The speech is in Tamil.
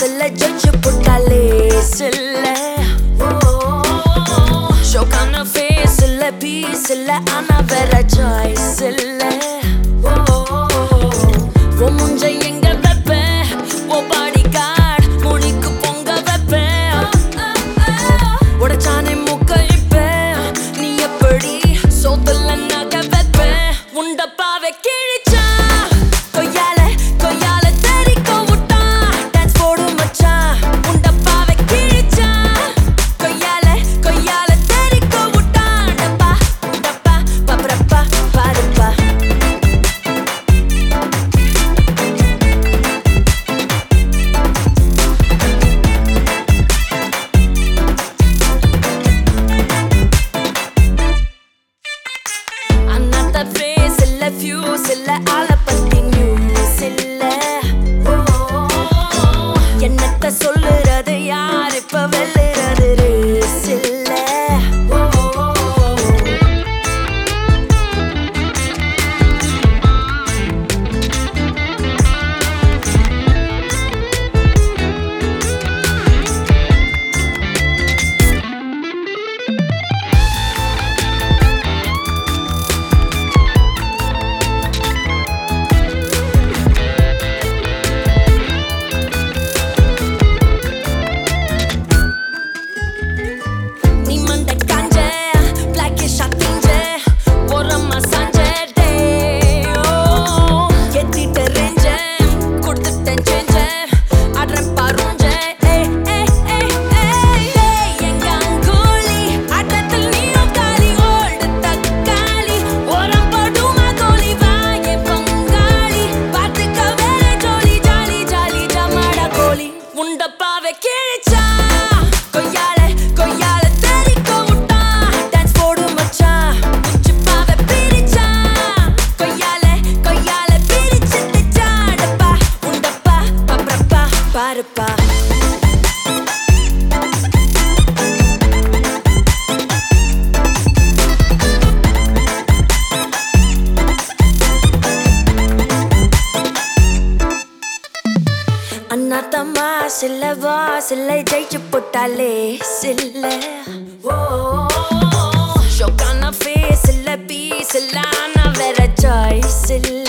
இல்ல ஜட்ஜ் போட்டாலே சில்ல ஷோக்கான ஃபேஸ் இல்ல பீஸ் இல்ல ஆனா வேற சாய்ஸ் இல்ல ஓ முஞ்ச எங்க வெப்ப ஓ பாடி கார்டு முனிக்கு பொங்க வெப்ப உடச்சானே முக்க இப்ப நீ எப்படி சோத்துல நக வெப்ப உண்டப்பாவை கிழிச்சா கொய்யால கொய்யால தெரிக்க விட்டா டான்ஸ் போடு மச்சான் உண்டப்பாவை கிழிச்சா கொய்யால கொய்யால தெரிக்க விட்டா டப்பா டப்பா பப்ரப்பா பாருப்பா அண்ணாத்த ஃபேஸ் இல்ல ஃபியூஸ் இல்ல ஆள பத்தி நியூஸ் இல்ல என்னத்த சொல்லுறது யார் இப்ப வெல்லுறது ரேஸ் இல்ல நீ மண்ட காஞ்ச பிளாக்கிஷ் ஆத்திஞ்ச ஓரமா சாஞ்ச டே ஏத்திட்ட ரேஞ்ச கொடுத்துட்டேன் சேஞ்ச ஆடுறேன் பாருஞ்ச எங்க அங்கோலி ஆட்டத்தில் நீயும் காலி ஓல்டு தக்காளி ஓரம் போடுமா கோலி வாயே பங்காளி பார்த்துக்க வேற ஜோலி ஜாலி ஜாலி ஜமாடா கோலி உண்டப்பாவை கிழிச்சா கொய்யால கொய்யால தெரிக்க விட்டா டான்ஸ் போடு மச்சான் உச்சிப்பாவை பிரிச்சா கொய்யால கொய்யால பிரிச்சு தச்சா டப்பா உண்டப்பா பப்ரப்பா பாருப்பா அண்ணாத்தம்மா சில்ல வா சில்லை ஜெயிச்சு போட்டாலே சில்ல ஷோக்கான ஃபேஸ் இல்ல பீஸ் இல்ல ஆனா வேற சாய்ஸ் இல்ல